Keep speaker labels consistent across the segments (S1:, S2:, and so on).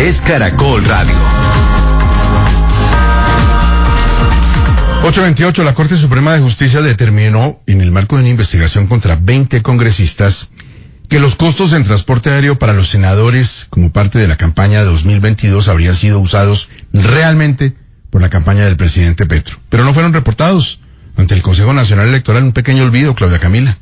S1: es Caracol Radio.
S2: 8:28, la Corte Suprema de Justicia determinó, en el marco de una investigación contra 20 congresistas, que los costos en transporte aéreo para los senadores como parte de la campaña de 2022 habrían sido usados realmente por la campaña del presidente Petro, pero no fueron reportados ante el Consejo Nacional Electoral. Un pequeño olvido, Claudia Camila.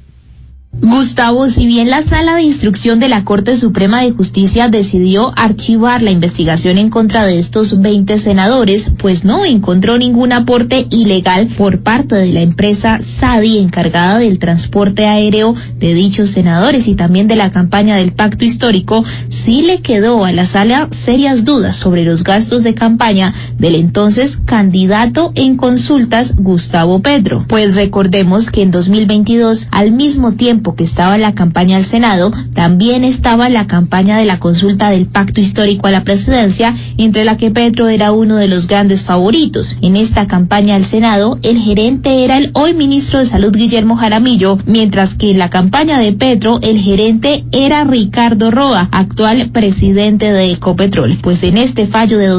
S3: Gustavo, si bien la Sala de Instrucción de la Corte Suprema de Justicia decidió archivar la investigación en contra de estos 20 senadores, pues no encontró ningún aporte ilegal por parte de la empresa SADI encargada del transporte aéreo de dichos senadores y también de la campaña del Pacto Histórico, sí le quedó a la Sala serias dudas sobre los gastos de campaña del entonces candidato en consultas Gustavo Petro. Pues recordemos que en 2022, al mismo tiempo que estaba la campaña al Senado, también estaba la campaña de la consulta del Pacto Histórico a la presidencia, entre la que Petro era uno de los grandes favoritos. En esta campaña al Senado, el gerente era el hoy ministro de Salud Guillermo Jaramillo, mientras que en la campaña de Petro, el gerente era Ricardo Roa, actual presidente de Ecopetrol. Pues en este fallo de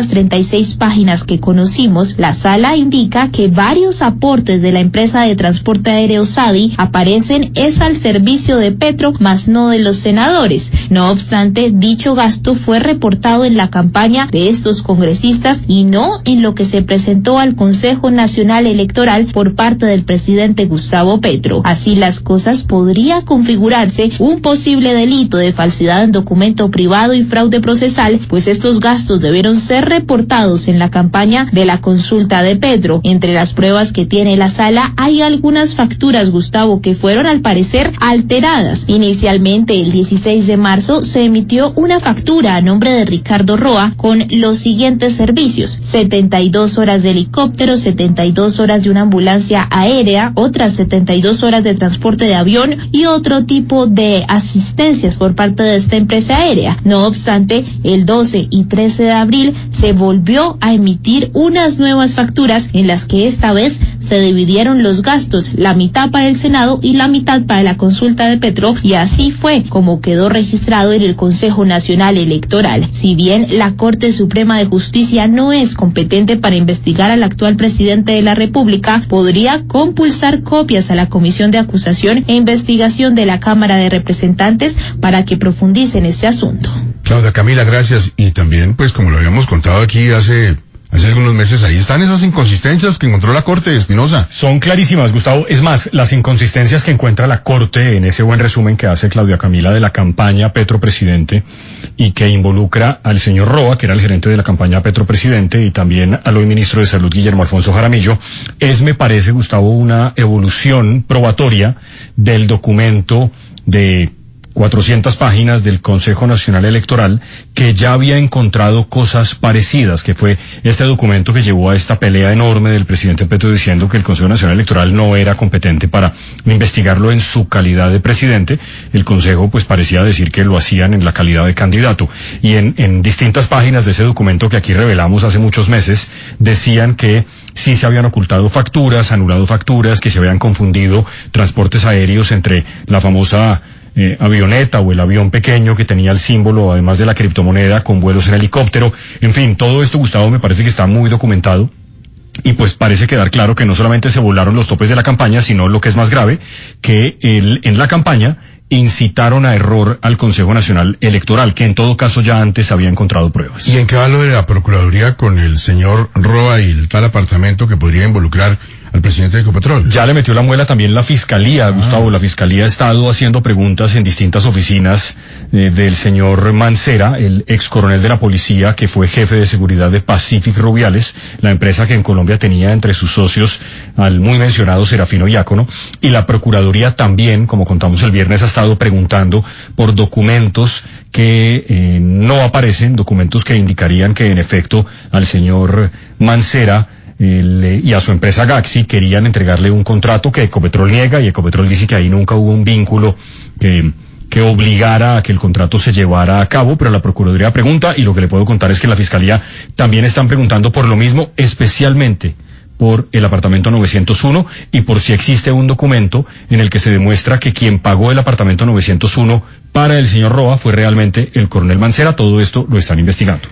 S3: 236 páginas que conocimos, la Sala indica que varios aportes de la empresa de transporte aéreo SADI aparecen al servicio de Petro, más no de los senadores. No obstante, dicho gasto fue reportado en la campaña de estos congresistas y no en lo que se presentó al Consejo Nacional Electoral por parte del presidente Gustavo Petro. Así las cosas, podría configurarse un posible delito de falsedad en documento privado y fraude procesal, pues estos gastos debieron ser reportados en la campaña de la consulta de Petro. Entre las pruebas que tiene la Sala hay algunas facturas, Gustavo, que fueron al parecer alteradas. Inicialmente, el 16 de marzo, se emitió una factura a nombre de Ricardo Roa con los siguientes servicios: 72 horas de helicóptero, 72 horas de una ambulancia aérea, otras 72 horas de transporte de avión y otro tipo de asistencias por parte de esta empresa aérea. No obstante, el 12 y 13 de abril se volvió a emitir unas nuevas facturas en las que esta vez se dividieron los gastos, la mitad para el Senado y la mitad para la consulta de Petro, y así fue como quedó registrado en el Consejo Nacional Electoral. Si bien la Corte Suprema de Justicia no es competente para investigar al actual presidente de la República, podría compulsar copias a la Comisión de Acusación e Investigación de la Cámara de Representantes para que profundice en este asunto.
S2: Claudia Camila, gracias. Y también, pues como lo habíamos contado aquí hace algunos meses, ahí están esas inconsistencias que encontró la Corte, Espinosa.
S4: Son clarísimas, Gustavo. Es más, las inconsistencias que encuentra la Corte en ese buen resumen que hace Claudia Camila de la campaña Petro Presidente y que involucra al señor Roa, que era el gerente de la campaña Petro Presidente, y también al hoy ministro de Salud Guillermo Alfonso Jaramillo, me parece, Gustavo, una evolución probatoria del documento de 400 páginas del Consejo Nacional Electoral, que ya había encontrado cosas parecidas, que fue este documento que llevó a esta pelea enorme del presidente Petro diciendo que el Consejo Nacional Electoral no era competente para investigarlo en su calidad de presidente. El Consejo pues parecía decir que lo hacían en la calidad de candidato, y en distintas páginas de ese documento que aquí revelamos hace muchos meses, decían que sí se habían ocultado facturas, anulado facturas, que se habían confundido transportes aéreos entre la famosa avioneta o el avión pequeño que tenía el símbolo, además de la criptomoneda, con vuelos en helicóptero. En fin, todo esto, Gustavo, me parece que está muy documentado. Y pues parece quedar claro que no solamente se volaron los topes de la campaña, sino lo que es más grave, que en la campaña incitaron a error al Consejo Nacional Electoral, que en todo caso ya antes había encontrado pruebas.
S2: ¿Y en qué va lo de la Procuraduría con el señor Roa y el tal apartamento que podría involucrar al presidente de Ecopetrol?
S4: Ya le metió la muela también la Fiscalía, Gustavo. La Fiscalía ha estado haciendo preguntas en distintas oficinas del señor Mancera, el ex coronel de la policía, que fue jefe de seguridad de Pacific Rubiales, la empresa que en Colombia tenía entre sus socios al muy mencionado Serafino Diácono. Y la Procuraduría también, como contamos el viernes, ha estado preguntando por documentos que no aparecen, documentos que indicarían que en efecto al señor Mancera y a su empresa Gaxi querían entregarle un contrato que Ecopetrol niega, y Ecopetrol dice que ahí nunca hubo un vínculo que obligara a que el contrato se llevara a cabo, pero la Procuraduría pregunta, y lo que le puedo contar es que la Fiscalía también están preguntando por lo mismo, especialmente por el apartamento 901 y por si existe un documento en el que se demuestra que quien pagó el apartamento 901 para el señor Roa fue realmente el coronel Mancera. Todo esto lo están investigando.